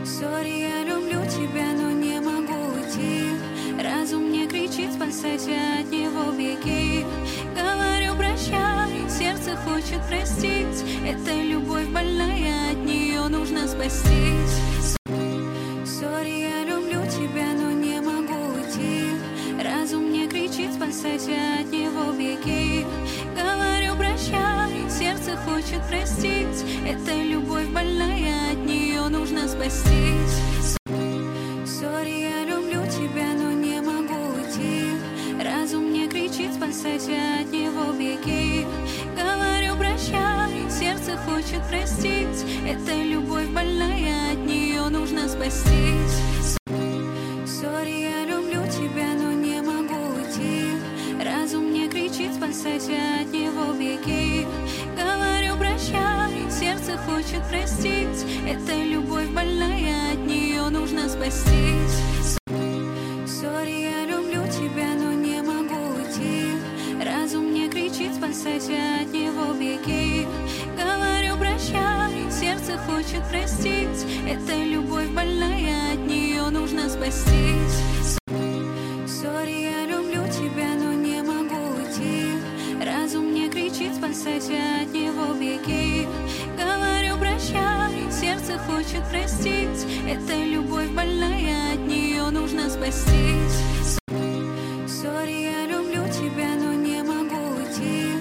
Сори, я люблю тебя, но не могу уйти. Разум мне кричит, спасайся, от него беги. Говорю прощай, сердце хочет простить. Это любовь больная, от нее нужно спастись. Сори, я люблю тебя, но не могу уйти. Разум мне кричит, спасайся, от него беги. Говорю прощай, сердце хочет простить. Это любовь больная, от нее нужно спастись. Сори, я люблю тебя, но не могу уйти. Разум мне кричит, спасайся, от него беги. Говорю прощай, сердце хочет простить. Это любовь больная, от нее нужно спастись. Сори, я люблю тебя, но не могу уйти. Разум мне кричит, спасайся, от него беги. Говорю прощай, сердце хочет простить. Это любовь больная, от нее нужно спастись. Сори, я люблю тебя, но не могу уйти. Разум мне кричит, спасайся, от него беги. Говорю прощай, сердце хочет простить. Это любовь больная, от нее нужно спастись. Сори, я люблю тебя, но не могу уйти. Разум мне кричит, спасайся, от него беги. Говорю прощай, сердце хочет простить. Это любовь больная, от нее нужно спастись.